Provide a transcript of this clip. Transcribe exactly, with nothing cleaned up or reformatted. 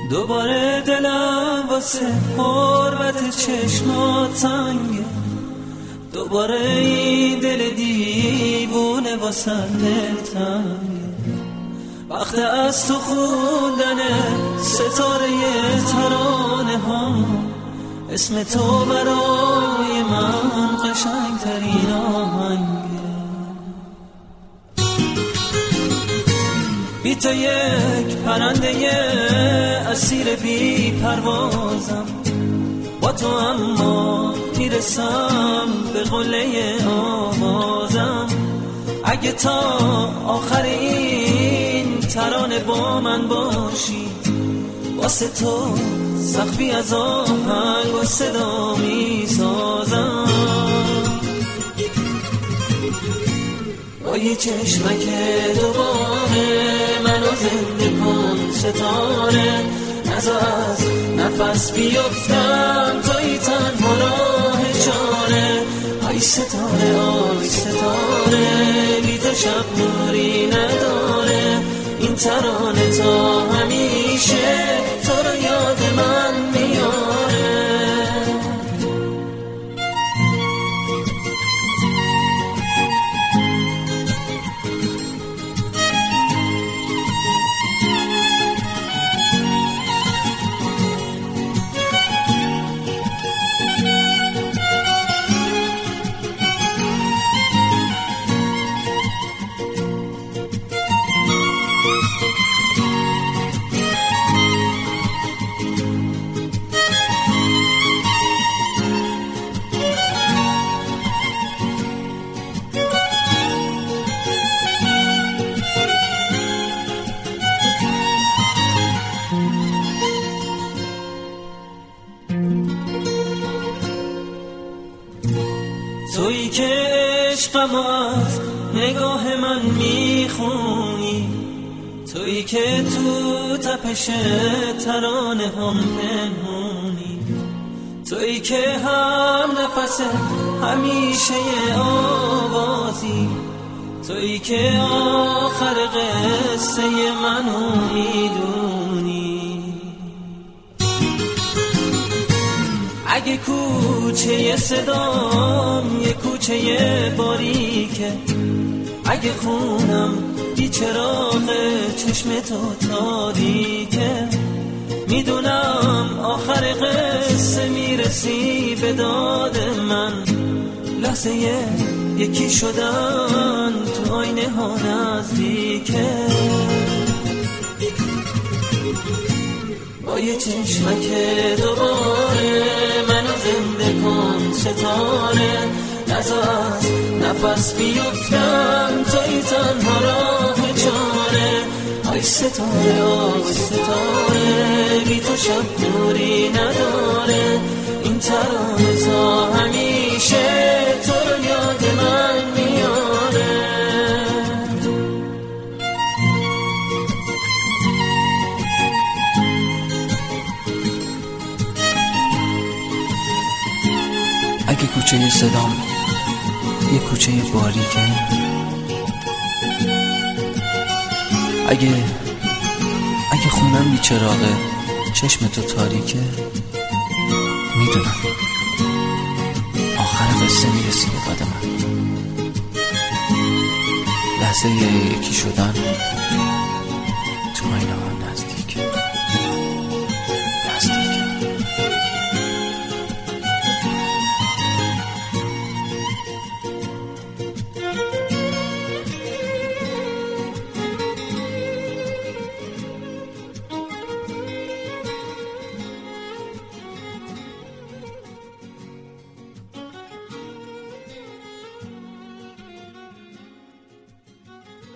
دوباره دلم واسه حرمت چشمات تنگه، دوباره این دل دیوونه واسه دل تنگه. وقت از تو خوندن ستاره ترانه ها، اسم تو برای من قشنگ ترین آهنگه. بی تو یک پرنده اسیر بی پروازم، با تو اما میرسم به قله آوازم. اگه تا آخر این ترانه با من باشی، واسه تو سقفی از آهنگ و صدا میسازم. با یه چشمک دوباره منو زنده کن ستاره، نذار از نفس بیفتم توی تنها راه چاره. آی ستاره آی ستاره، بی تو شب نوری نداره. این ترانه تا همیشه تو رو یاد من میاره. تویی که عشقم از نگاه من میخونی، تویی که تو تپش ترانه هم پنهونی، تویی که هم نفس همیشه آوازی، تویی که آخر قصه منو میدونی. اگه کوچه صدام یه کوچه باریکه، اگه خونم بی چراغ چشم تو تاریکه، میدونم آخر قصه میرسی به داد من. لحظه یکی شدن تو آینه ها نزدیکه. با یه چشمک دوباره منو زنده کن ستاره، نذار از نفس بیفتم توی تنها راه چاره. آی ستاره آی ستاره، بی تو شب نوری نداره. این ترانه تا همیشه تو رو یاد من میاره. اگه کوچه صدام یه کوچه باریکه، اگه اگه خونم بی چراغه چشم تو تاریکه، میدونم آخر قصه میرسی به داد من. لحظه یکی شدن